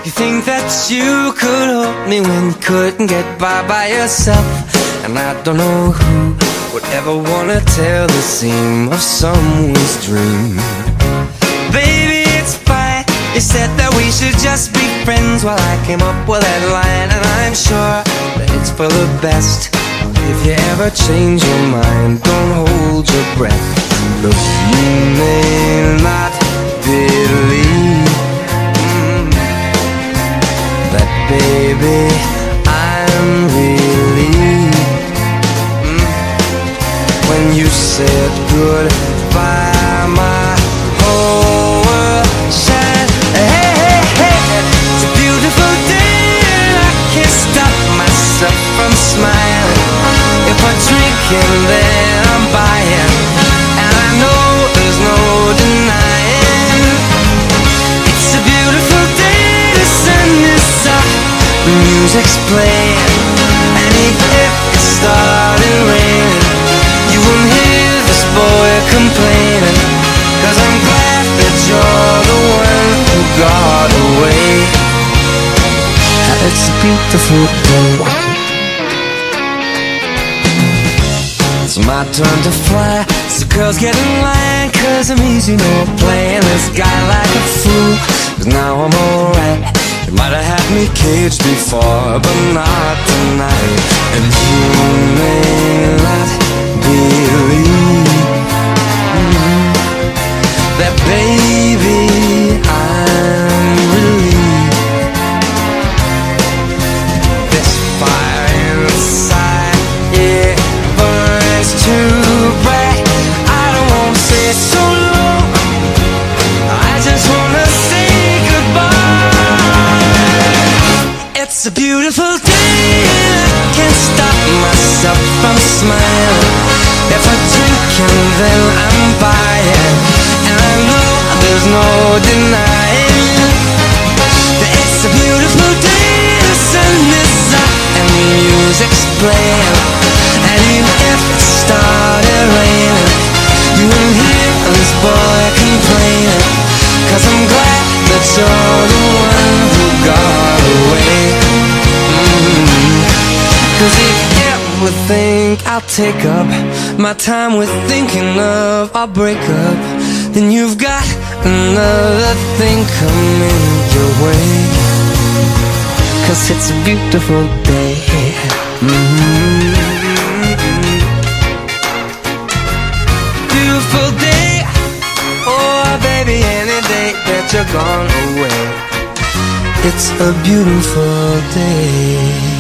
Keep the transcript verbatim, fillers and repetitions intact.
You think that you could hold me when you couldn't get by by yourself. And I don't know who would ever wanna tell the seam of someone's dream. Baby, it's fine. You said that we should just be friends while I came up with that line. And I'm sure that it's for the best. If you ever change your mind, don't hold your breath. Look, you may not believe mm, that, baby, I'm relieved mm, when you said goodbye, my whole world shined. Hey, hey, hey, it's a beautiful day and I can't stop myself from smiling. If I'm drinking, then I'm buying, and I know there's no denying. It's a beautiful day, the sun is up, the music's playing, and even if it started raining, you won't hear this boy complaining, 'cause I'm glad that you're the one who got away. It's a beautiful day. It's my turn to fly, so girls get in line, 'cause I'm easy, no playing this guy like a fool. 'Cause now I'm alright. You might have had me caged before, but not tonight. And you may not believe mm, that, baby, I'm relieved. This fire inside, yeah, burns too bright. I don't wanna say so long, I just wanna say goodbye. It's a beautiful day and I can't stop myself from smiling. If I'm drinking, then I'm buying, and I know there's no denying that it's a beautiful day. The sun is up and the music's playing, and even if it started raining, you won't hear this boy complaining, 'cause I'm glad that you're the one who got away. mm-hmm. 'Cause if you ever think I'll take up my time with thinking of our breakup, then you've got another thing coming your way. 'Cause it's a beautiful day. mm-hmm. Beautiful day, oh baby, any day that you're gone away. It's a beautiful day.